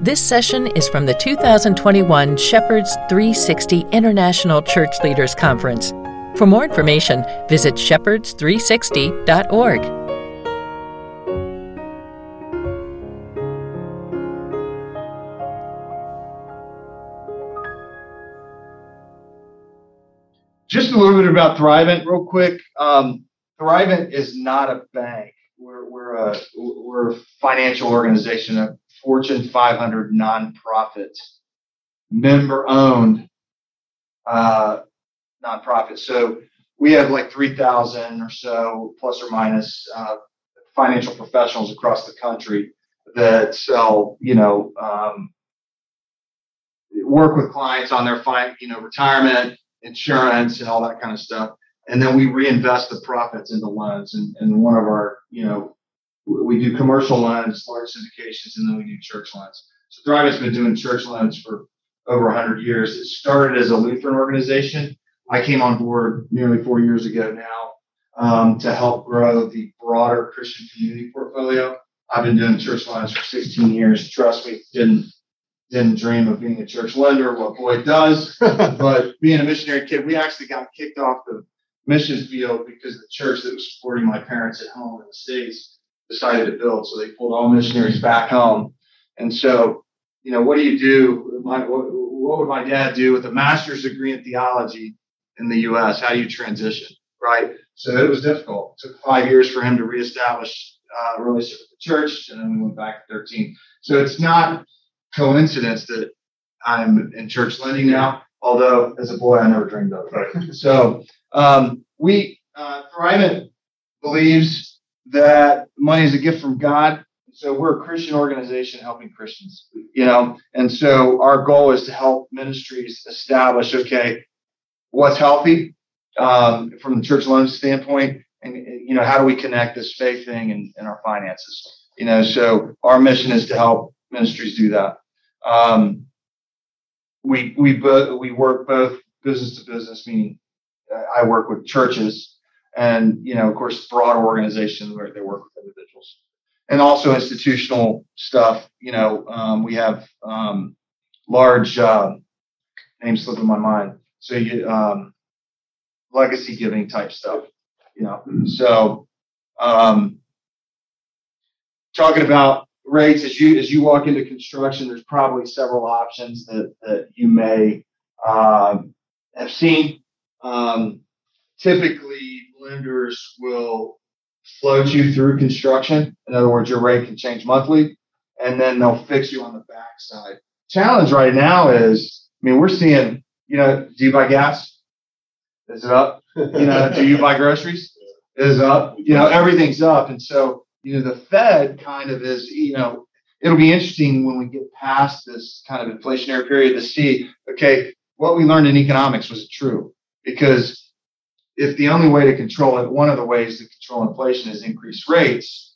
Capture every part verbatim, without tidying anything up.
This session is from the two thousand twenty-one Shepherds three sixty International Church Leaders Conference. For more information, visit shepherds three sixty dot org. Just a little bit about Thrivent, real quick. Um, Thrivent is not a bank. We're we're a we're a financial organization, a Fortune five hundred nonprofit, member-owned uh, nonprofit. So we have like three thousand or so, plus or minus, uh, financial professionals across the country that sell, you know, um, work with clients on their fine, you know, retirement, insurance, and all that kind of stuff. And then we reinvest the profits into loans. And, and one of our, you know, we do commercial loans, large syndications, and then we do church loans. So Thrivent's been doing church loans for over one hundred years. It started as a Lutheran organization. I came on board nearly four years ago now um, to help grow the broader Christian community portfolio. I've been doing church loans for sixteen years. Trust me, didn't didn't dream of being a church lender. What Boyd does, but being a missionary kid, we actually got kicked off the mission field because the church that was supporting my parents at home in the States decided to build. So they pulled all missionaries back home. And so, you know, what do you do? My, what, what would my dad do with a master's degree in theology in the U S? How do you transition, right? So it was difficult. It took five years for him to reestablish uh, a relationship with the church, and then we went back to thirteen. So it's not coincidence that I'm in church lending now, although as a boy, I never dreamed of it. Right? So um, we, uh, Thrivent believes that money is a gift from God. So we're a Christian organization helping Christians, you know, and so our goal is to help ministries establish, okay, what's healthy um, from the church loan standpoint, and, you know, how do we connect this faith thing and, and our finances, you know, so our mission is to help ministries do that. Um, we, we, bo- we work both business to business, meaning I work with churches, and, you know, of course, broader organizations where they work with individuals, and also institutional stuff. You know, um, we have um, large uh, names slip in my mind. So you um, legacy giving type stuff. You know, so um, talking about rates as you as you walk into construction, there's probably several options that that you may uh, have seen. Um, typically, lenders will float you through construction. In other words, your rate can change monthly, and then they'll fix you on the backside. Challenge right now is, I mean, we're seeing, you know, do you buy gas? Is it up? You know, do you buy groceries? Is it up? You know, everything's up. And so, you know, the Fed kind of is, you know, it'll be interesting when we get past this kind of inflationary period to see, okay, what we learned in economics, was it true? Because if the only way to control it, one of the ways to control inflation is increase rates,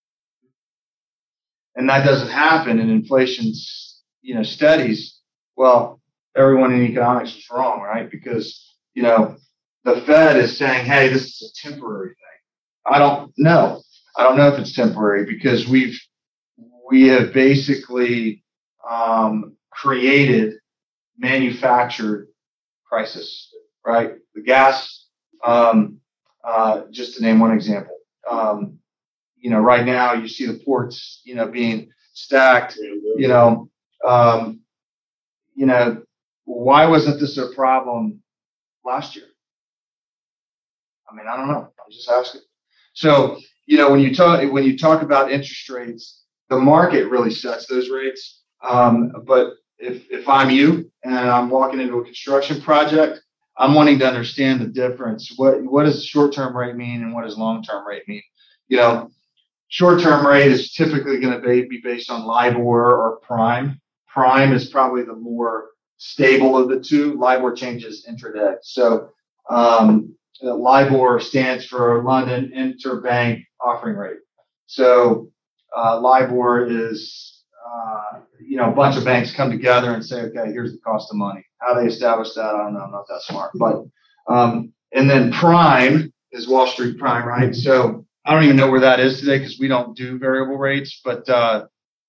and that doesn't happen, and inflation's, you know, steadies, well, everyone in economics is wrong, right? Because, you know, the Fed is saying, hey, this is a temporary thing. I don't know. I don't know if it's temporary, because we've, we have basically um, created manufactured crisis, right? The gas, Um, uh, just to name one example, um, you know, right now you see the ports, you know, being stacked, you know, um, you know, why wasn't this a problem last year? I mean, I don't know. I'm just asking. So, you know, when you talk, when you talk about interest rates, the market really sets those rates. Um, but if, if I'm you and I'm walking into a construction project, I'm wanting to understand the difference. What what does short-term rate mean, and what does long-term rate mean? You know, short-term rate is typically going to be, be based on LIBOR or Prime. Prime is probably the more stable of the two. LIBOR changes intraday. So um, LIBOR stands for London Interbank Offering Rate. So uh, LIBOR is, uh, you know, a bunch of banks come together and say, okay, here's the cost of money. How they establish that, I don't know. I'm not that smart. But um, and then Prime is Wall Street Prime, right? So I don't even know where that is today, because we don't do variable rates. But uh,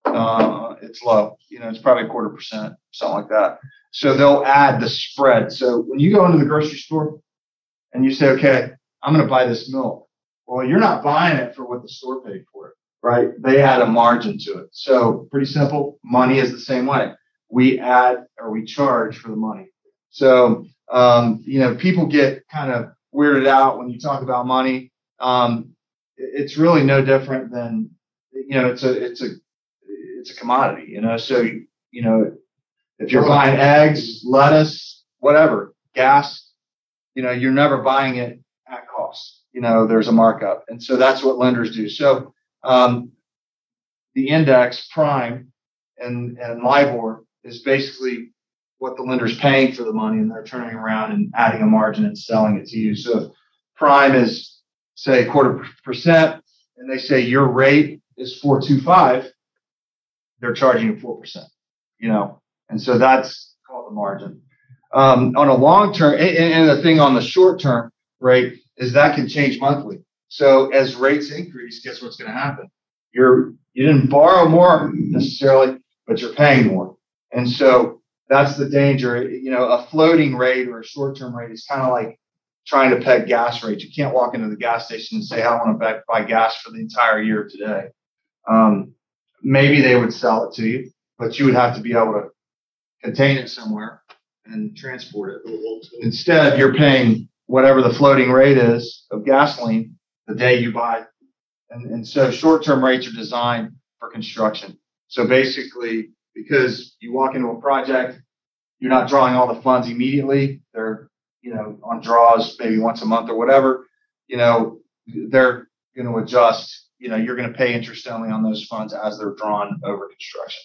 Uh, it's low. You know, it's probably a quarter percent, something like that. So they'll add the spread. So when you go into the grocery store and you say, okay, I'm going to buy this milk. Well, you're not buying it for what the store paid for it, right? They add a margin to it. So pretty simple. Money is the same way. We add or we charge for the money. So, um, you know, people get kind of weirded out when you talk about money. Um, it's really no different than, you know, it's a, it's a, it's a commodity, you know? So, you know, if you're buying eggs, lettuce, whatever, gas, you know, you're never buying it at cost. You know, there's a markup. And so that's what lenders do. So um, the index prime and, and LIBOR is basically what the lender's paying for the money, and they're turning around and adding a margin and selling it to you. So if prime is, say, quarter percent, and they say your rate is four point two five, they're charging you four percent, you know, and so that's called the margin. Um, on a long term, and, and the thing on the short term rate is that can change monthly. So as rates increase, guess what's going to happen? You're, you didn't borrow more necessarily, but you're paying more. And so that's the danger. You know, a floating rate or a short term rate is kind of like trying to peg gas rates. You can't walk into the gas station and say, I want to buy gas for the entire year today. Um, maybe they would sell it to you, but you would have to be able to contain it somewhere and transport it. Instead, you're paying whatever the floating rate is of gasoline the day you buy. And, and so short-term rates are designed for construction. So basically, because you walk into a project, you're not drawing all the funds immediately. They're, you know, on draws maybe once a month or whatever. You know, they're going to adjust. You know, you're going to pay interest only on those funds as they're drawn over construction.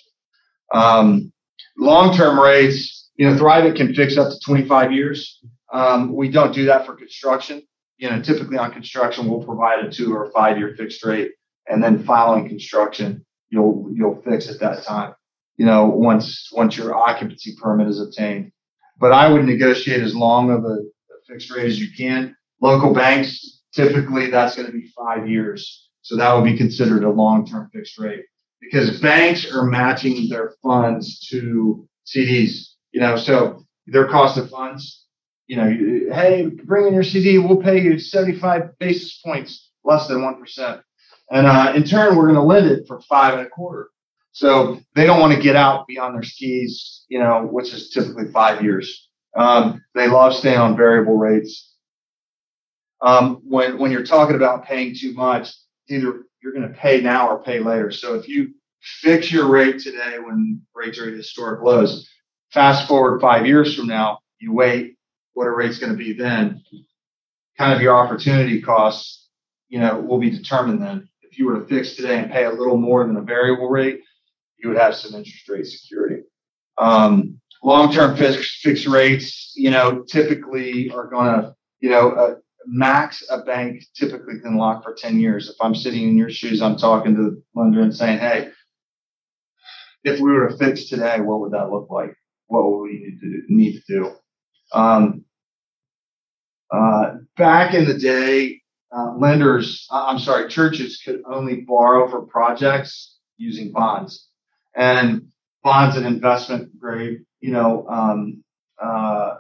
Um, long-term rates, you know, Thrivent can fix up to twenty-five years. Um, we don't do that for construction. You know, typically on construction, we'll provide a two or a five-year fixed rate, and then following construction, you'll you'll fix at that time. You know, once once your occupancy permit is obtained. But I would negotiate as long of a, a fixed rate as you can. Local banks, typically that's going to be five years, so that would be considered a long-term fixed rate because banks are matching their funds to C Ds. You know, so their cost of funds. You know, hey, bring in your C D, we'll pay you seventy-five basis points less than one percent. And uh, in turn, we're going to lend it for five and a quarter. So they don't want to get out beyond their skis, you know, which is typically five years. Um, they love staying on variable rates. Um, when, when you're talking about paying too much, either you're going to pay now or pay later. So if you fix your rate today when rates are at historic lows, fast forward five years from now, you wait, what a rate's going to be then, kind of your opportunity costs, you know, will be determined then. If you were to fix today and pay a little more than a variable rate, you would have some interest rate security. Um, long-term fixed, fixed rates, you know, typically are going to, you know, uh, max a bank typically can lock for ten years. If I'm sitting in your shoes, I'm talking to the lender and saying, hey, if we were to fix today, what would that look like? What would we need to do? Need to do? Um, uh, back in the day, uh, lenders, I'm sorry, churches could only borrow for projects using bonds. And bonds and investment grade, you know, um, uh,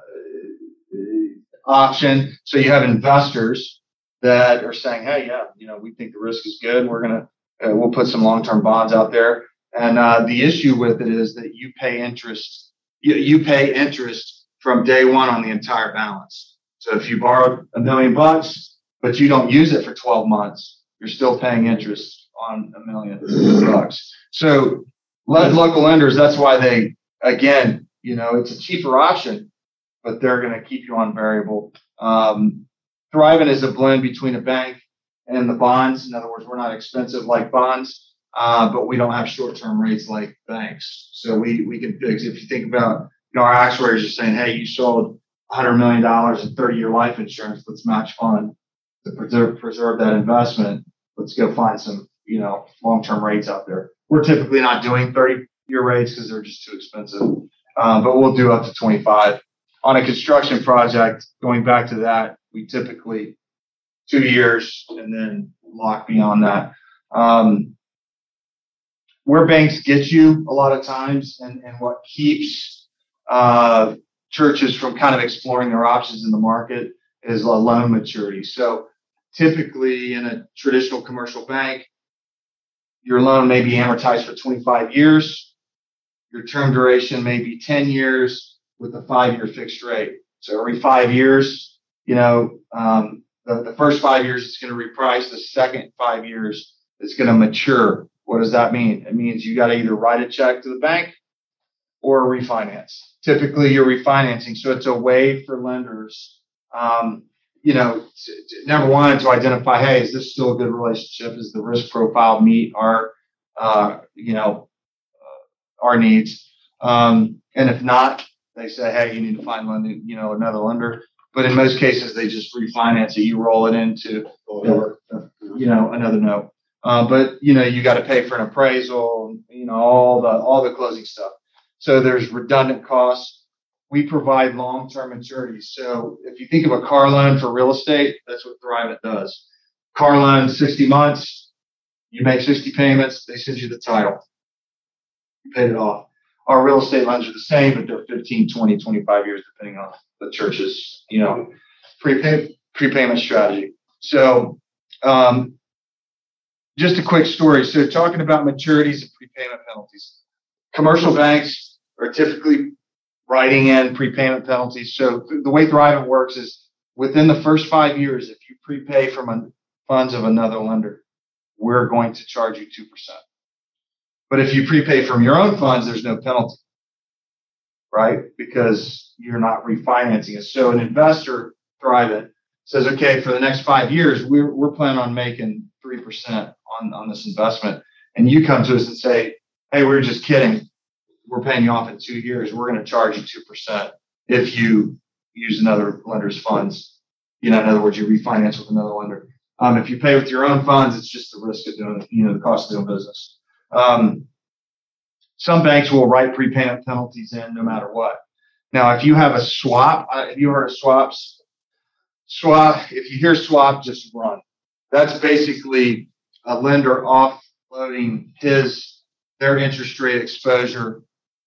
option. So you have investors that are saying, hey, yeah, you know, we think the risk is good. We're going to, uh, we'll put some long-term bonds out there. And uh, the issue with it is that you pay interest, you, you pay interest from day one on the entire balance. So if you borrowed a million bucks, but you don't use it for twelve months, you're still paying interest on a million bucks. So local lenders, that's why they, again, you know, it's a cheaper option, but they're going to keep you on variable. Um, Thrivent is a blend between a bank and the bonds. In other words, we're not expensive like bonds, uh, but we don't have short-term rates like banks. So we, we can fix, if you think about, you know, our actuaries are saying, hey, you sold one hundred million dollars in thirty-year life insurance. Let's match fund to preserve, preserve that investment. Let's go find some, you know, long-term rates out there. We're typically not doing thirty-year rates because they're just too expensive, um, but we'll do up to twenty-five. On a construction project, going back to that, we typically two years and then lock beyond that. Um, where banks get you a lot of times, and, and what keeps uh, churches from kind of exploring their options in the market is a loan maturity. So typically in a traditional commercial bank, your loan may be amortized for twenty-five years. Your term duration may be ten years with a five-year fixed rate. So every five years, you know, um, the, the first five years it's going to reprice. The second five years it's going to mature. What does that mean? It means you got to either write a check to the bank or refinance. Typically, you're refinancing. So it's a way for lenders, um, you know, to, to, number one, to identify, hey, is this still a good relationship? Is the risk profile meet our, uh, you know, uh, our needs? Um, and if not, they say, hey, you need to find lending, you know, another lender. But in most cases, they just refinance it. You roll it into, you know, another note. Uh, but you know, you got to pay for an appraisal, you know, all the all the closing stuff. So there's redundant costs. We provide long-term maturities. So if you think of a car loan for real estate, that's what Thrivent does. Car loan, sixty months, you make sixty payments, they send you the title. You paid it off. Our real estate loans are the same, but they're fifteen, twenty, twenty-five years, depending on the church's, you know, prepay, prepayment strategy. So um, just a quick story. So talking about maturities and prepayment penalties. Commercial banks are typically writing in prepayment penalties. So the way Thrivent works is within the first five years, if you prepay from a, funds of another lender, we're going to charge you two percent. But if you prepay from your own funds, there's no penalty, right? Because you're not refinancing it. So an investor, Thrivent, says, okay, for the next five years, we're, we're planning on making three percent on, on this investment. And you come to us and say, hey, we're just kidding. We're paying you off in two years. We're going to charge you two percent if you use another lender's funds. You know, in other words, you refinance with another lender. Um, if you pay with your own funds, it's just the risk of doing, you know, the cost of doing business. Um, some banks will write prepayment penalties in no matter what. Now, if you have a swap, uh, have you heard of swaps? Swap, if you hear swap, just run. That's basically a lender offloading his, their interest rate exposure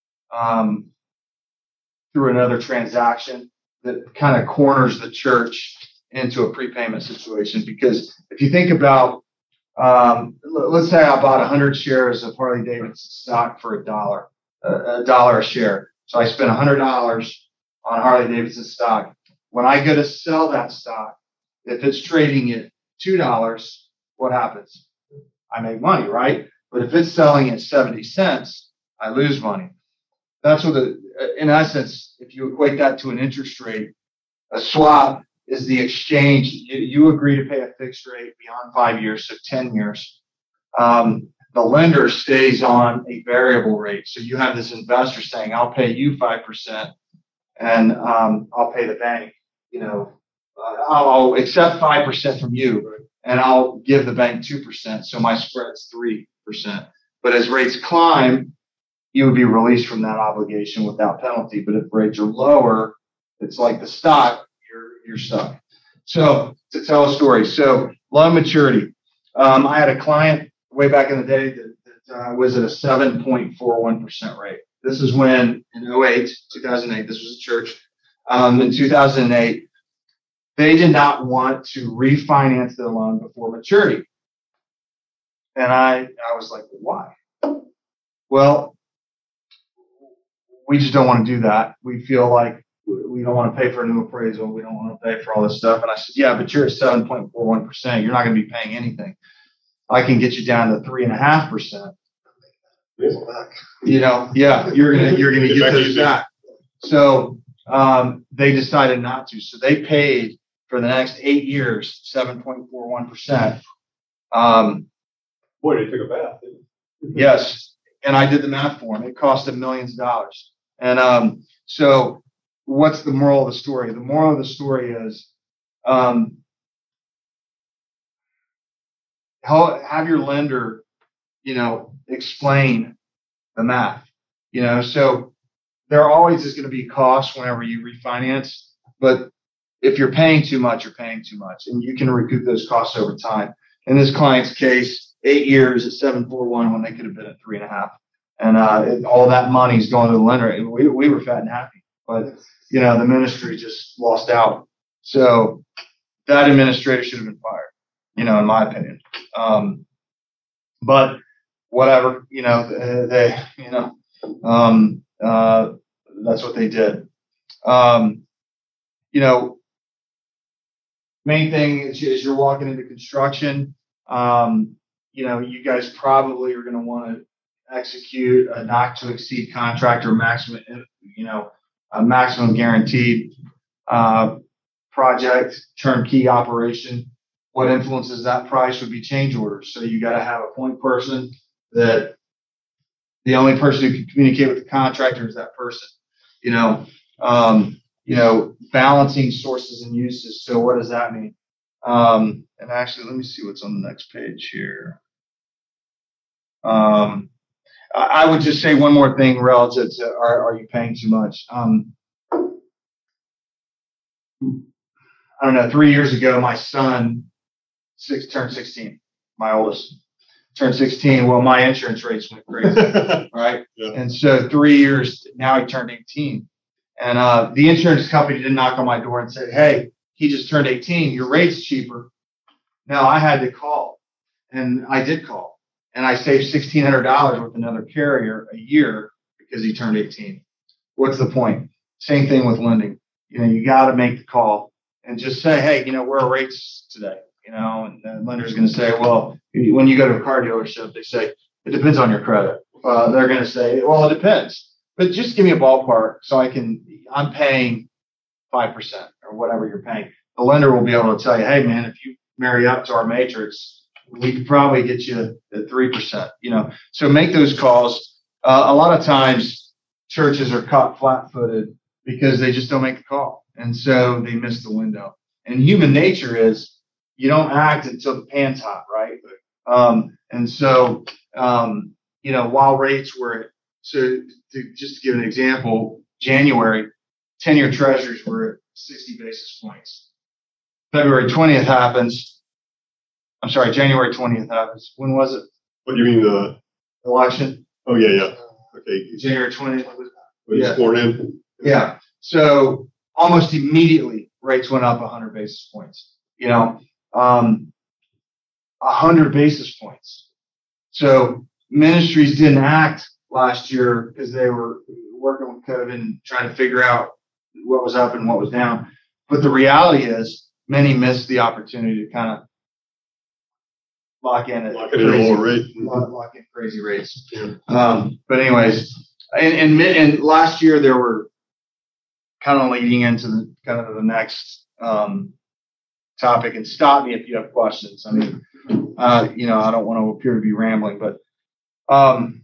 um, through another transaction that kind of corners the church into a prepayment situation. Because if you think about, um, let's say I bought one hundred shares of Harley Davidson stock for a dollar, a dollar a share. So I spent one hundred dollars on Harley Davidson stock. When I go to sell that stock, if it's trading at two dollars, what happens? I make money, right? But if it's selling at seventy cents, I lose money. That's what the, in essence, if you equate that to an interest rate, a swap is the exchange. You, you agree to pay a fixed rate beyond five years, so ten years. Um, the lender stays on a variable rate. So you have this investor saying, I'll pay you five percent and um, I'll pay the bank, you know, uh, I'll, I'll accept five percent from you and I'll give the bank two percent. So my spread's three percent. But as rates climb, you would be released from that obligation without penalty. But if rates are lower, it's like the stock, you're, you're stuck. So to tell a story, so loan maturity. Um, I had a client way back in the day that, that uh, was at a seven point four one percent rate. This is when in oh eight, two thousand eight, this was a church. Um, in two thousand eight, they did not want to refinance their loan before maturity. And I, I was like, why? Well, we just don't want to do that. We feel like we don't want to pay for a new appraisal. We don't want to pay for all this stuff. And I said, yeah, but you're at seven point four one percent. You're not going to be paying anything. I can get you down to three and a half percent. You know, yeah, you're gonna you're gonna get those back. So um, they decided not to. So they paid for the next eight years seven point four one percent. Um, Boy, they took a bath. Yes, and I did the math for them. It cost them millions of dollars. And um, so, what's the moral of the story? The moral of the story is, um, have your lender, you know, explain the math. You know, so there always is going to be costs whenever you refinance, but if you're paying too much, you're paying too much, and you can recoup those costs over time. In this client's case, eight years at seven four one when they could have been at three and a half. And uh, it, all that money's going to the lender. We, we were fat and happy, but you know, the ministry just lost out. So that administrator should have been fired, you know, in my opinion. Um, but whatever, you know, they, you know, um, uh, that's what they did. Um, you know, main thing is, is you're walking into construction. Um, you know, you guys probably are going to want to execute a not to exceed contract or maximum, you know, a maximum guaranteed uh, project turnkey operation. What influences that price would be change orders. So you got to have a point person that the only person who can communicate with the contractor is that person. You know, um, you know, balancing sources and uses. So what does that mean? Um, and actually, let me see what's on the next page here. Um, I would just say one more thing relative to are, are you paying too much? Um, I don't know. Three years ago, my son six, turned sixteen. My oldest turned sixteen. Well, my insurance rates went crazy, right? Yeah. And so three years now, he turned eighteen. And uh, the insurance company didn't knock on my door and say, "Hey, he just turned eighteen. Your rate's cheaper." No, I had to call, and I did call. And I saved sixteen hundred dollars with another carrier a year because he turned eighteen. What's the point? Same thing with lending. You know, you got to make the call and just say, hey, you know, where are rates today? You know, and the lender's going to say, well, when you go to a car dealership, they say, it depends on your credit. Uh, they're going to say, well, it depends. But just give me a ballpark so I can, I'm paying five percent or whatever you're paying. The lender will be able to tell you, hey, man, if you marry up to our matrix, we could probably get you at three percent, you know. So make those calls. Uh, a lot of times churches are caught flat-footed because they just don't make the call. And so they miss the window. And human nature is you don't act until the pan's hot, right? Um, and so, um, you know, while rates were, so to just to give an example, January, ten-year treasuries were at sixty basis points. February twentieth happens. I'm sorry, January twentieth happens. When was it? What do you mean the election? Oh, yeah, yeah. Okay. January twentieth. When yeah. you sworn in? Yeah. So almost immediately rates went up one hundred basis points, you know, um, one hundred basis points. So ministries didn't act last year because they were working with COVID and trying to figure out what was up and what was down. But the reality is many missed the opportunity to kind of lock in at lock in crazy, a lower rate. Lock, lock in crazy rates. Yeah. Um, but anyways, and, and and last year there were kind of leading into the kind of the next um, topic. And stop me if you have questions. I mean, uh, you know, I don't want to appear to be rambling, but um,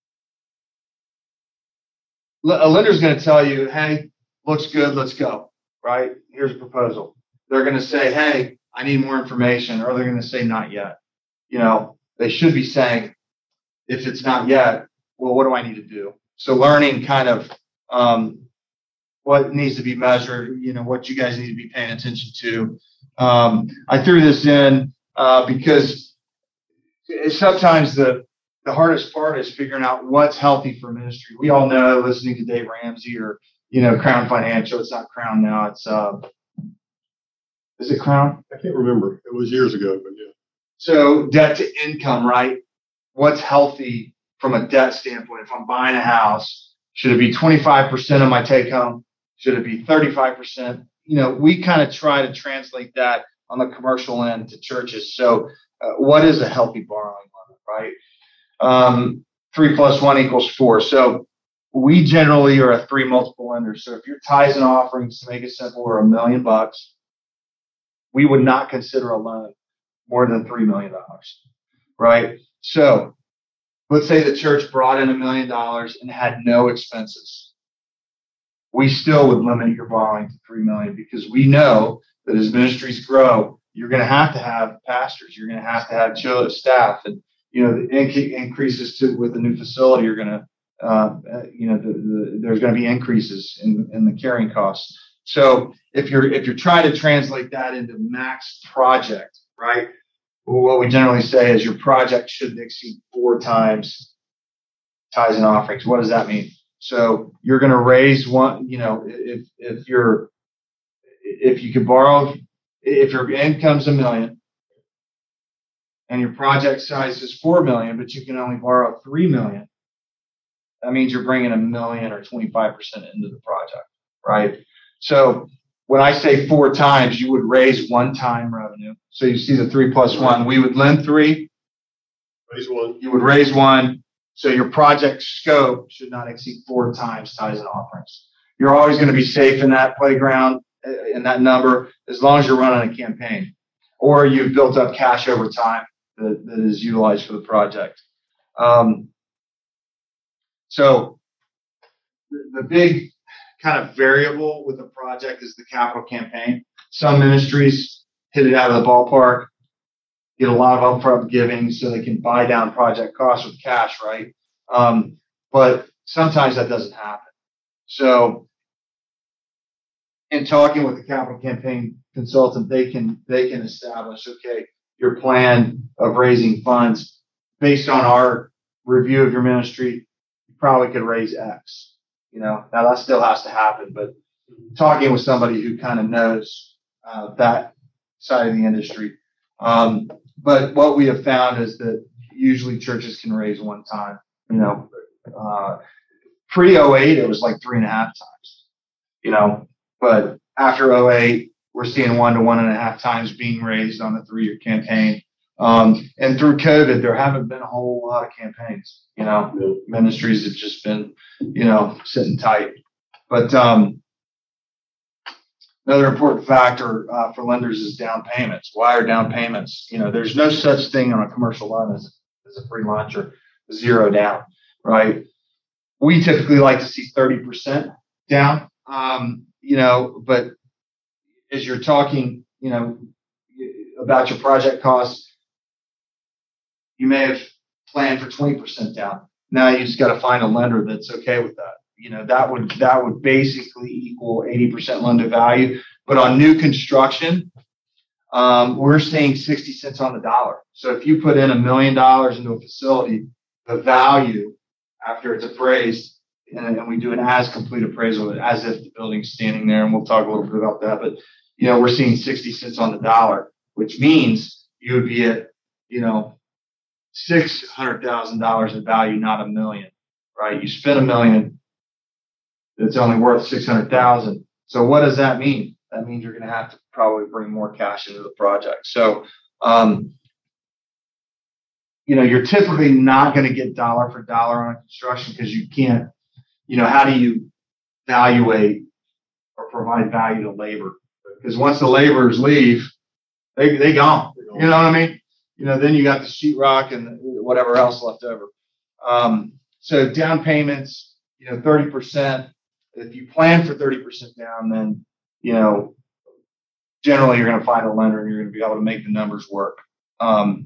a lender's going to tell you, "Hey, looks good, let's go." Right? Here's a proposal. They're going to say, "Hey, I need more information," or they're going to say, "Not yet." You know, they should be saying, if it's not yet, well, what do I need to do? So learning kind of um, what needs to be measured, you know, what you guys need to be paying attention to. Um, I threw this in uh, because sometimes the, the hardest part is figuring out what's healthy for ministry. We all know, listening to Dave Ramsey or, you know, Crown Financial. It's not Crown now. It's, uh, is it Crown? I can't remember. It was years ago, but yeah. So debt to income, right? What's healthy from a debt standpoint? If I'm buying a house, should it be twenty-five percent of my take home? Should it be thirty-five percent? You know, we kind of try to translate that on the commercial end to churches. So uh, what is a healthy borrowing limit, right? Um, three plus one equals four. So we generally are a three multiple lender. So if your tithes and offerings, to make it simple, are a million bucks, we would not consider a loan more than three million dollars, right? So let's say the church brought in a million dollars and had no expenses. We still would limit your borrowing to three million dollars because we know that as ministries grow, you're going to have to have pastors, you're going to have to have church staff, and you know the inc- increases to with the new facility are going to, uh, you know, the, the, there's going to be increases in, in the carrying costs. So if you're if you're trying to translate that into max project, right? what we generally say is your project should exceed four times tithes and offerings. What does that mean? So you're going to raise one, you know, if, if you're, if you could borrow, if your income's a million and your project size is four million, but you can only borrow three million, that means you're bringing a million or twenty-five percent into the project, right? So when I say four times, you would raise one time revenue. So you see the three plus one, we would lend three, Raise one. you would raise one. So your project scope should not exceed four times tithes and offerings. You're always going to be safe in that playground, in that number, as long as you're running a campaign or you've built up cash over time that, that is utilized for the project. Um, so the, the big kind of variable with a project is the capital campaign. Some ministries hit it out of the ballpark, get a lot of upfront giving so they can buy down project costs with cash, right? Um, but sometimes that doesn't happen. So in talking with the capital campaign consultant, they can they can establish, okay, your plan of raising funds based on our review of your ministry, you probably could raise X. You know, now that still has to happen, but talking with somebody who kind of knows uh, that side of the industry. Um, but what we have found is that usually churches can raise one time. You know, uh, pre oh eight, it was like three and a half times. You know, but after oh eight, we're seeing one to one and a half times being raised on a three-year campaign. Um, and through COVID, there haven't been a whole lot of campaigns. You know, ministries have just been, you know, sitting tight. But um, another important factor uh, for lenders is down payments. Why are down payments? You know, there's no such thing on a commercial loan as, as a free lunch or zero down, right? We typically like to see thirty percent down, um, you know, but as you're talking, you know, about your project costs, you may have planned for twenty percent down. Now you just got to find a lender that's okay with that. You know, that would that would basically equal eighty percent loan to value. But on new construction, um, we're seeing sixty cents on the dollar. So if you put in a million dollars into a facility, the value after it's appraised, and, and we do an as complete appraisal, as if the building's standing there, and we'll talk a little bit about that. But you know, we're seeing sixty cents on the dollar, which means you would be at, you know, six hundred thousand dollars in value, not a million, right? You spent a million, it's only worth six hundred thousand dollars. So what does that mean? That means you're going to have to probably bring more cash into the project. So, um, you know, you're typically not going to get dollar for dollar on construction because you can't, you know, how do you evaluate or provide value to labor? Because once the laborers leave, they they gone. You know what I mean? You know, then you got the sheetrock and whatever else left over. Um, so down payments, you know, thirty percent. If you plan for thirty percent down, then, you know, generally you're going to find a lender and you're going to be able to make the numbers work. Um,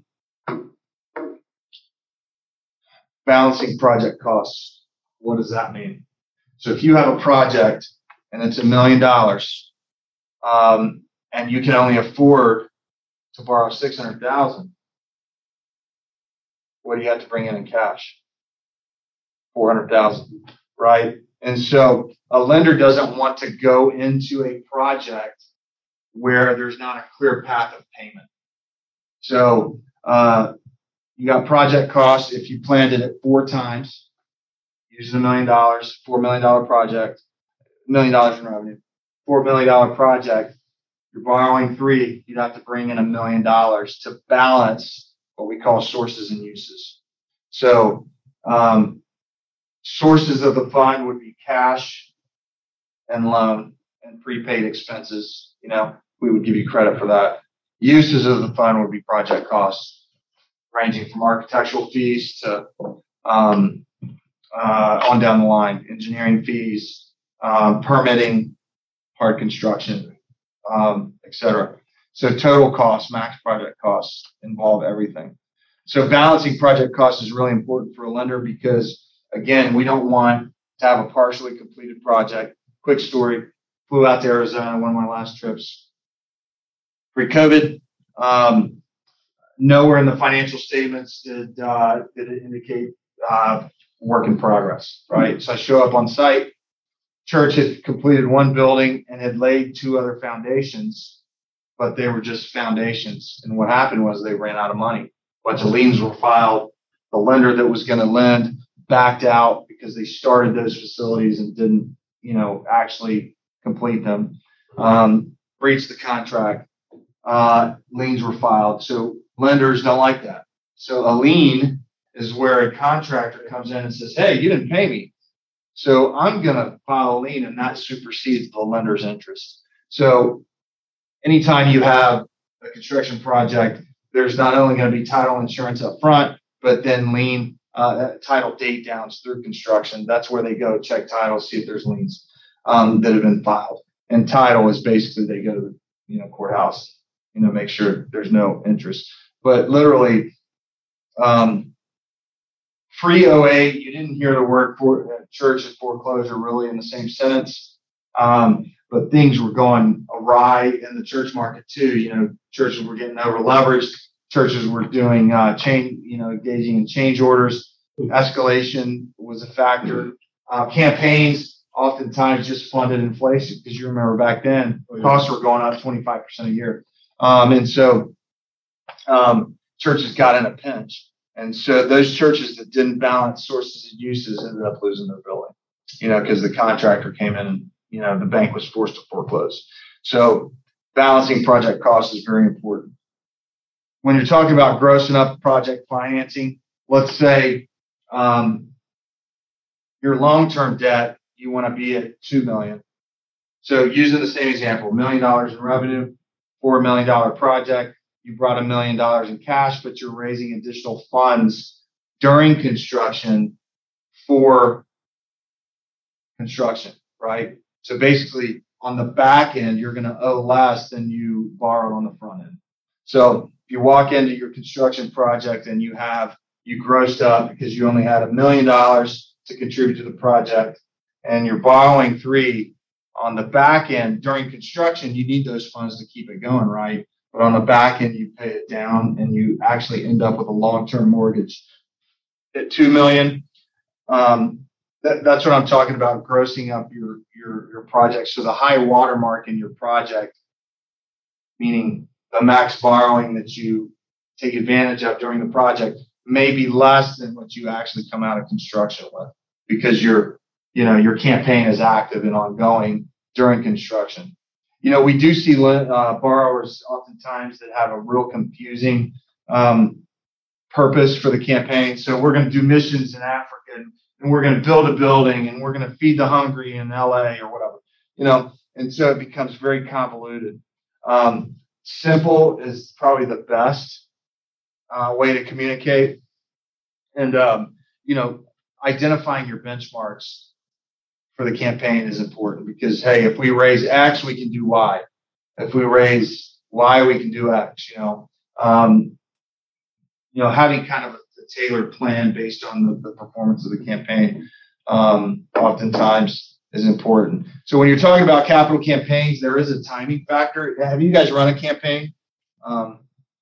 balancing project costs. What does that mean? So if you have a project and it's a million dollars, um, and you can only afford to borrow six hundred thousand, what do you have to bring in in cash? four hundred thousand, right? And so a lender doesn't want to go into a project where there's not a clear path of payment. So uh, you got project costs. If you planned it at four times, using a million dollars, four million dollar project, a million dollars in revenue, four million dollar project, you're borrowing three, you'd have to bring in a million dollars to balance what we call sources and uses. So um, sources of the fund would be cash and loan and prepaid expenses. You know, we would give you credit for that. Uses of the fund would be project costs, ranging from architectural fees to um, uh, on down the line, engineering fees, um, permitting, hard construction, um, et cetera. So total costs, max project costs involve everything. So balancing project costs is really important for a lender because, again, we don't want to have a partially completed project. Quick story, flew out to Arizona, one of my last trips pre-COVID. Um, nowhere in the financial statements did, uh, did it indicate uh, work in progress, right? So I show up on site. Church had completed one building and had laid two other foundations, but they were just foundations. And what happened was they ran out of money. A bunch of liens were filed. The lender that was going to lend backed out because they started those facilities and didn't, you know, actually complete them. Um, breached the contract. Uh, liens were filed. So lenders don't like that. So a lien is where a contractor comes in and says, hey, you didn't pay me. So I'm going to file a lien, and that supersedes the lender's interest. So anytime you have a construction project, there's not only going to be title insurance up front, but then lien uh, title date downs through construction. That's where they go check title, see if there's liens um, that have been filed. And title is basically they go to the you know courthouse, you know, make sure there's no interest. But literally, um, pre oh eight, you didn't hear the word for uh, church and foreclosure really in the same sentence, um, but things were going awry in the church market too. You know, churches were getting over leveraged. Churches were doing uh, change, you know, engaging in change orders. Escalation was a factor. Uh, campaigns oftentimes just funded inflation because you remember back then costs were going up twenty-five percent a year, um, and so um, churches got in a pinch. And so those churches that didn't balance sources and uses ended up losing their building, you know, because the contractor came in and, you know, the bank was forced to foreclose. So balancing project costs is very important. When you're talking about grossing up project financing, let's say um, your long-term debt, you want to be at two million dollars. So using the same example, a million dollars in revenue for a million dollar project. You brought a million dollars in cash, but you're raising additional funds during construction for construction, right? So basically, on the back end, you're going to owe less than you borrowed on the front end. So if you walk into your construction project and you have, you grossed up because you only had a million dollars to contribute to the project and you're borrowing three on the back end during construction, you need those funds to keep it going, right? But on the back end, you pay it down and you actually end up with a long-term mortgage at two million dollars. Um, that, that's what I'm talking about, grossing up your, your, your project. So the high watermark in your project, meaning the max borrowing that you take advantage of during the project, may be less than what you actually come out of construction with because your, you know, your campaign is active and ongoing during construction. You know, we do see uh, borrowers oftentimes that have a real confusing um, purpose for the campaign. So we're going to do missions in Africa, and, and we're going to build a building, and we're going to feed the hungry in L A or whatever. You know, and so it becomes very convoluted. Um, simple is probably the best uh, way to communicate, and um, you know, identifying your benchmarks for the campaign is important because, hey, if we raise X, we can do Y. If we raise Y, we can do X, you know. Um, you know, having kind of a, a tailored plan based on the, the performance of the campaign um, oftentimes is important. So when you're talking about capital campaigns, there is a timing factor. Have you guys run a campaign? Um,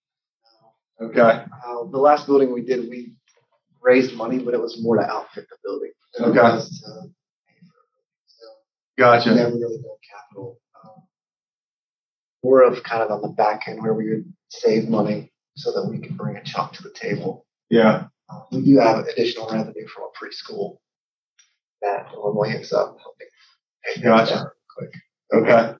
okay. Uh, the last building we did, we raised money, but it was more to outfit the building. Okay. It was to pay for it. So Gotcha. we never really done capital. Um, more of kind of on the back end where we would save money so that we can bring a chunk to the table. Yeah. Uh, we do have additional revenue from a preschool that normally ends up helping pay things Gotcha. down quick. Okay.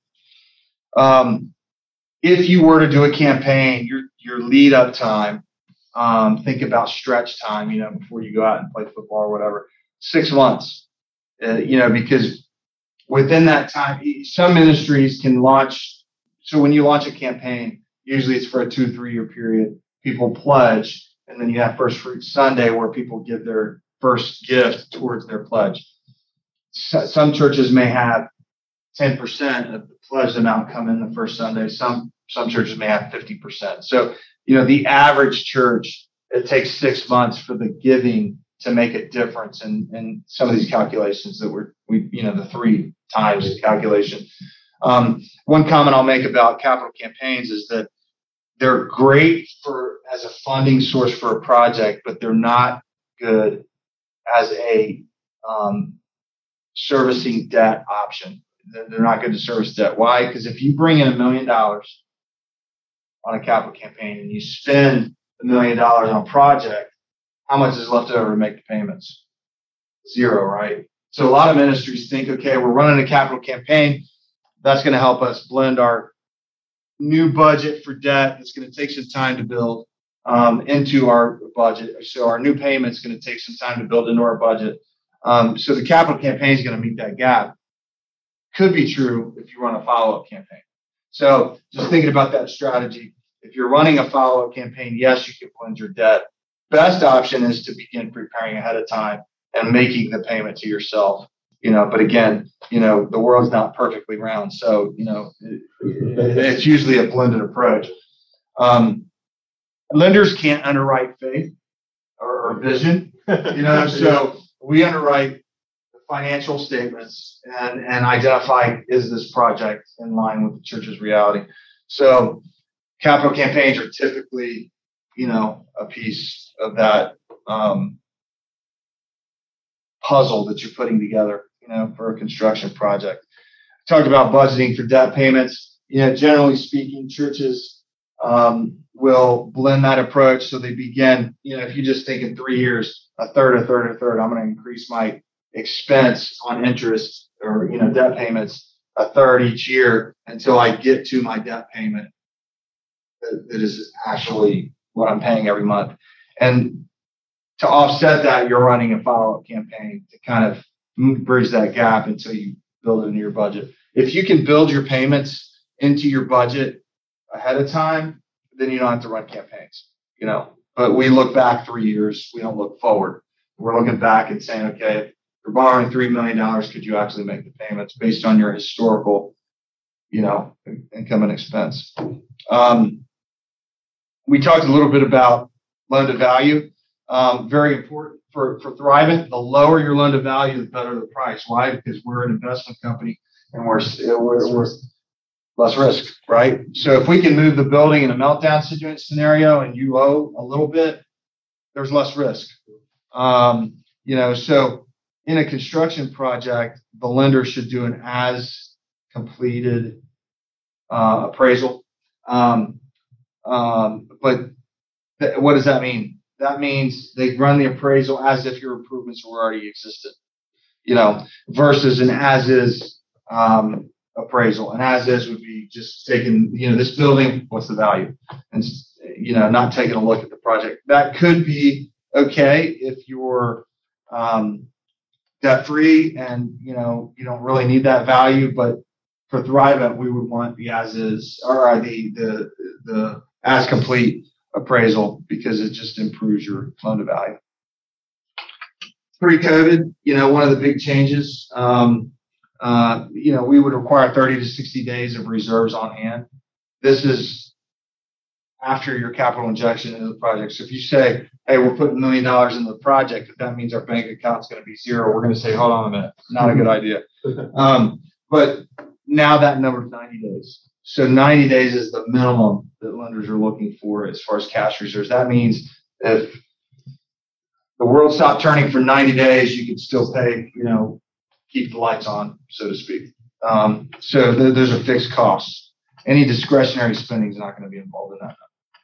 Um, if you were to do a campaign, your your lead up time, um, think about stretch time, you know, before you go out and play football or whatever, six months, uh, you know, because within that time, some ministries can launch. So when you launch a campaign, usually it's for a two, three year period. People pledge, and then you have First Fruit Sunday where people give their first gift towards their pledge. So, some churches may have ten percent of the pledged amount come in the first Sunday. Some some churches may have fifty percent. So, you know, the average church, it takes six months for the giving to make a difference in, in some of these calculations that we're, we, you know, the three times calculation. Um, one comment I'll make about capital campaigns is that they're great for as a funding source for a project, but they're not good as a um, servicing debt option. They're not good to service debt. Why? Because if you bring in a million dollars on a capital campaign and you spend a million dollars on a project, how much is left over to make the payments? Zero, right? So a lot of ministries think, okay, we're running a capital campaign. That's going to help us blend our new budget for debt. It's going to take some time to build um, into our budget. So our new payment is going to take some time to build into our budget. Um, so the capital campaign is going to meet that gap. Could be true if you run a follow-up campaign. So just thinking about that strategy, if you're running a follow-up campaign, yes, you can blend your debt. Best option is to begin preparing ahead of time and making the payment to yourself. You know, but again, you know, the world's not perfectly round. So, you know, it, it's usually a blended approach. Um, lenders can't underwrite faith or, or vision, you know, so we underwrite the financial statements and, and identify, is this project in line with the church's reality? So capital campaigns are typically, you know, a piece of that um, puzzle that you're putting together, you know, for a construction project. Talked about budgeting for debt payments. You know, generally speaking, churches um, will blend that approach. So they begin, you know, if you just think in three years, a third, a third, a third, I'm going to increase my expense on interest or, you know, debt payments a third each year until I get to my debt payment that, that is actually what I'm paying every month. And to offset that, you're running a follow-up campaign to kind of bridge that gap until you build it into your budget. If you can build your payments into your budget ahead of time, then you don't have to run campaigns, you know. But we look back three years. We don't look forward. We're looking back and saying, okay, if you're borrowing three million dollars, could you actually make the payments based on your historical, you know, income and expense? Um, we talked a little bit about loan to value. Um, very important for, for Thrivent. The lower your loan to value, the better the price. Why? Because we're an investment company and we're, we're, we're less risk, right? So if we can move the building in a meltdown situation scenario and you owe a little bit, there's less risk. Um, you know, so in a construction project, the lender should do an as completed uh, appraisal. Um, um, but th- what does that mean? That means they run the appraisal as if your improvements were already existed, you know, versus an as-is um, appraisal. An as-is would be just taking, you know, this building, what's the value? And, you know, not taking a look at the project. That could be okay if you're um, debt-free and, you know, you don't really need that value. But for Thrivent, we would want the as-is or the, the, the as-complete appraisal because it just improves your loan to value. Pre-COVID, you know, one of the big changes, um, uh, you know, we would require thirty to sixty days of reserves on hand. This is after your capital injection into the project. So if you say, hey, we're putting a million dollars into the project, if that means our bank account's going to be zero, we're going to say, hold on a minute, not a good idea. Um, but now that number is ninety days. So ninety days is the minimum that lenders are looking for as far as cash reserves. That means if the world stopped turning for ninety days, you could still pay, you know, keep the lights on, so to speak. Um, so th- those are fixed costs. Any discretionary spending is not going to be involved in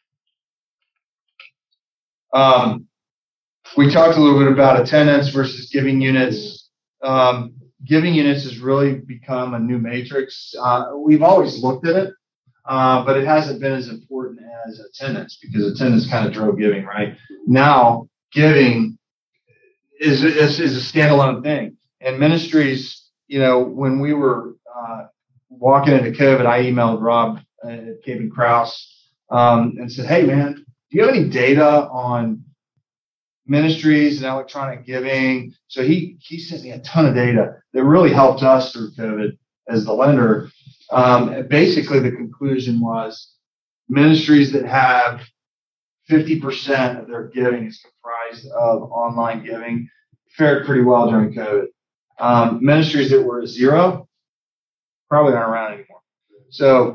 that. Um, we talked a little bit about attendance versus giving units. Um, Giving units has really become a new matrix. Uh, we've always looked at it, uh, but it hasn't been as important as attendance because attendance kind of drove giving, right? Now, giving is, is, is a standalone thing. And ministries, you know, when we were uh, walking into COVID, I emailed Rob at Cape and Krause um, and said, hey, man, do you have any data on ministries and electronic giving? So he he sent me a ton of data that really helped us through COVID as the lender. Um, and basically, the conclusion was ministries that have fifty percent of their giving is comprised of online giving fared pretty well during COVID. Um, ministries that were at zero probably aren't around anymore. So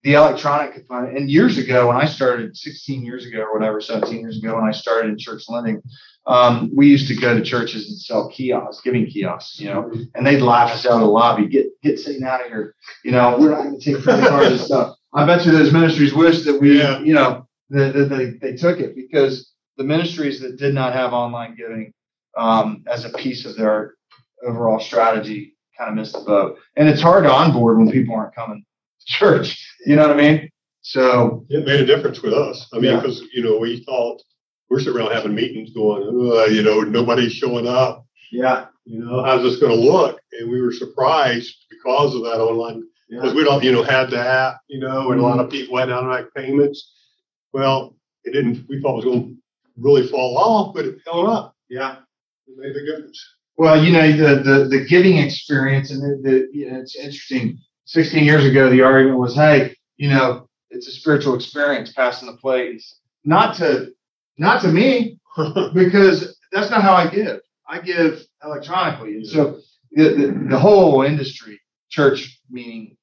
the electronic component. And years ago, when I started, sixteen years ago or whatever, seventeen years ago, when I started in church lending, um, we used to go to churches and sell kiosks, giving kiosks, you know, and they'd laugh us out of the lobby, get get Satan out of here, you know, we're not going to take credit cards and stuff. I bet you those ministries wish that we, Yeah. you know, that, that they they took it, because the ministries that did not have online giving um, as a piece of their overall strategy kind of missed the boat. And it's hard to onboard when people aren't coming to church. You know what I mean? So It made a difference with us. I mean, Yeah. because, you know, we thought we're sitting around having meetings going, uh, you know, nobody's showing up. yeah, You know, how's this going to look? And we were surprised because of that online, because yeah, we don't, you know, had the app, you know, and a lot of people had automatic payments. Well, it didn't, we thought it was going to really fall off, but it held up. yeah. It made a difference. Well, you know, the the, the giving experience, and the, the you know, it's interesting. sixteen years ago, the argument was, hey, you know, it's a spiritual experience, passing the plate. Not to, not to me, because that's not how I give. I give electronically. And so the, the, the whole industry, church meaning,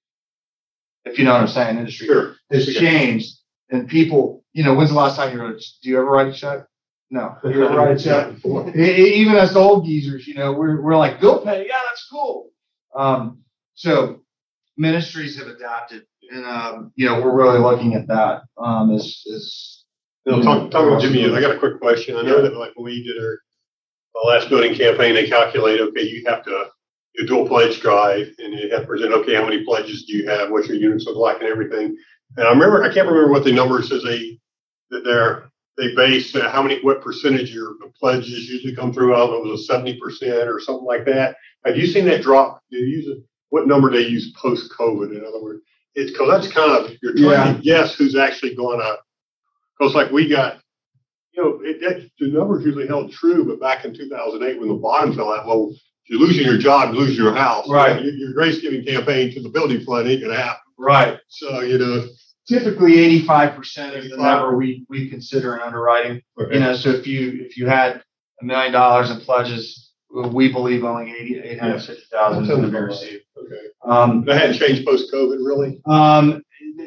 if you know what I'm saying, industry, Sure. has changed. And people, you know, when's the last time you wrote a, do you ever write a check? No. You ever write a check? E- e- Even us old geezers, you know, we're, we're like, bill pay. Yeah, that's cool. Um, so ministries have adapted, and, um, you know, we're really looking at that, um, as, as, No, talk, talk about Jimmy. I got a quick question. I know that like when we did our, our last building campaign, they calculate, okay, you have to do a dual pledge drive, and you have to present, okay, how many pledges do you have, what's your units look like, and everything. And I remember, I can't remember what the number says they that they're they base uh, how many what percentage your pledges usually come through. I don't know, it was a seventy percent or something like that. Have you seen that drop? Do you use it? What number they use post COVID? In other words, it's because that's kind of you're trying Yeah. to guess who's actually going to. Because like we got, you know, it, that, the numbers usually held true, but back in two thousand eight when the bottom fell out, well, if you're losing your job, you're losing your house. Right. Your, your grace giving campaign to the building fund ain't going to happen. right. So, you know. Typically eighty-five percent is the eighty-five number we, we consider in underwriting. Okay. You know, so if you, if you had a million dollars in pledges, we believe only eighty, eight hundred fifty thousand is going to be received. Okay. Um, That hadn't changed post COVID, really? um,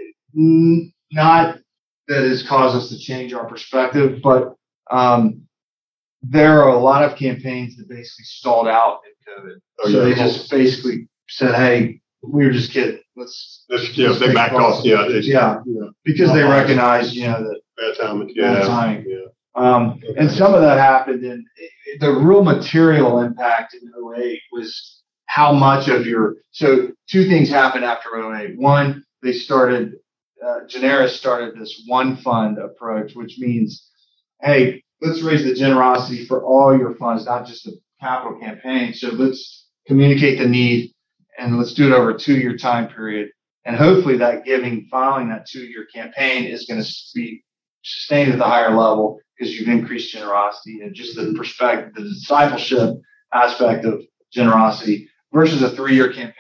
n- not that has caused us to change our perspective, but, um, there are a lot of campaigns that basically stalled out in COVID. Oh, So yeah. they just basically said, hey, we were just kidding. Let's, This, yeah, let's they take backed calls. off. Yeah. It's, Yeah. yeah. because they recognize, you know, that, Bad time. Bad Yeah. timing. Yeah. Um, and some of that happened, and it, the real material impact in oh eight was how much of your. So two things happened after oh eight. One, they started, uh, Generis started this one fund approach, which means, hey, let's raise the generosity for all your funds, not just the capital campaign. So let's communicate the need, and let's do it over a two-year time period. And hopefully that giving following that two-year campaign is going to be sustained at the higher level because you've increased generosity and just the perspective, the discipleship aspect of generosity versus a three-year campaign,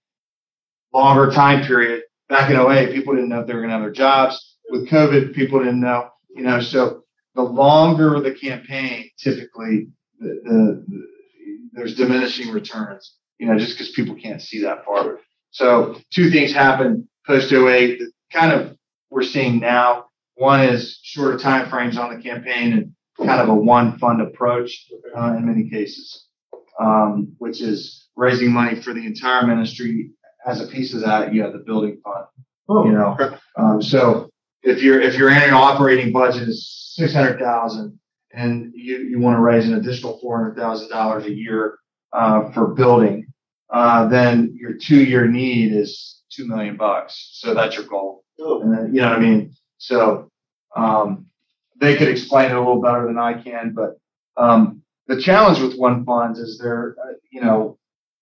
longer time period. Back in oh eight, people didn't know if they were going to have their jobs. With COVID, people didn't know, you know, so the longer the campaign, typically the, the, the there's diminishing returns, you know, just because people can't see that far. So two things happened post oh eight that kind of we're seeing now. One is shorter time frames on the campaign and kind of a one fund approach uh, in many cases, um, which is raising money for the entire ministry. As a piece of that, you have the building fund. You know, um, so if your if your annual operating budget is six hundred thousand and you you want to raise an additional four hundred thousand dollars a year uh, for building, uh, then your two year need is two million bucks. So that's your goal. Oh. And then, you know what I mean? So um, they could explain it a little better than I can, but um, the challenge with one funds is they're, uh, you know,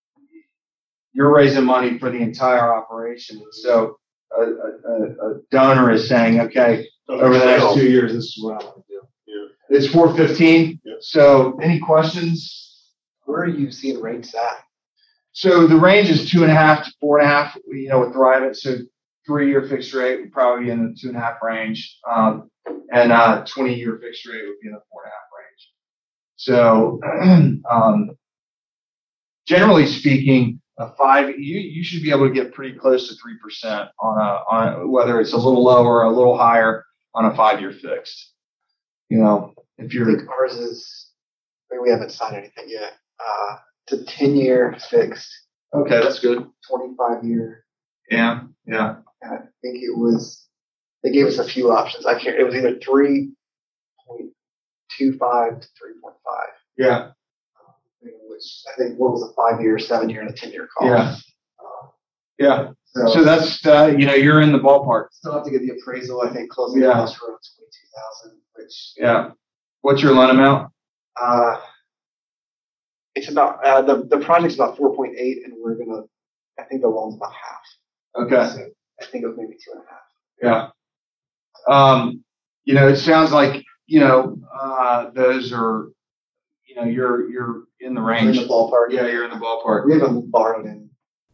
you're raising money for the entire operation. So a, a, a donor is saying, okay, over the next two years, this is what I want to do. Yeah. It's four fifteen. Yeah. So any questions? Where are you seeing rates at? So the range is two and a half to four and a half, you know, with Thrivent. So three year fixed rate would probably be in the two and a half range. Um, and uh twenty year fixed rate would be in the four and a half range. So um, generally speaking, a five, you, you should be able to get pretty close to three percent on a, on whether it's a little lower or a little higher on a five year fixed. You know, if I you're, think ours is, I mean, we haven't signed anything yet. Uh, it's a ten year fixed, okay, that's good. twenty-five year. Yeah. Yeah. And I think it was, they gave us a few options. I can't, it was either three point two five to three point five. Yeah. Which I think what was a five year, seven year, and a ten year cost. Yeah. Um, Yeah. so, So that's, uh, you know, you're in the ballpark. still have to get the appraisal. I think closing Yeah. costs for around twenty-two thousand, which Yeah. What's your loan amount? uh, it's about uh, the the project's about four point eight, and we're gonna. I think the loan's about half. Okay. So I think it was maybe two and a half. Yeah. Um, you know, it sounds like, you know, uh, those are, you know, you're, you're in the We're in range. the ballpark. Yeah, you're in the ballpark. We haven't borrowed in.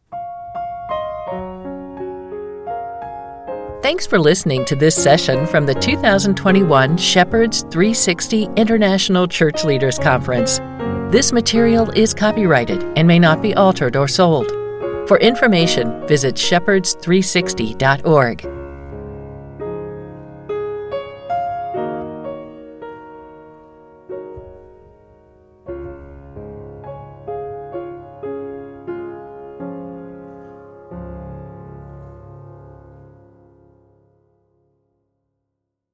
Thanks for listening to this session from the two thousand twenty-one Shepherds three sixty International Church Leaders Conference. This material is copyrighted and may not be altered or sold. For information, visit shepherds three sixty dot org.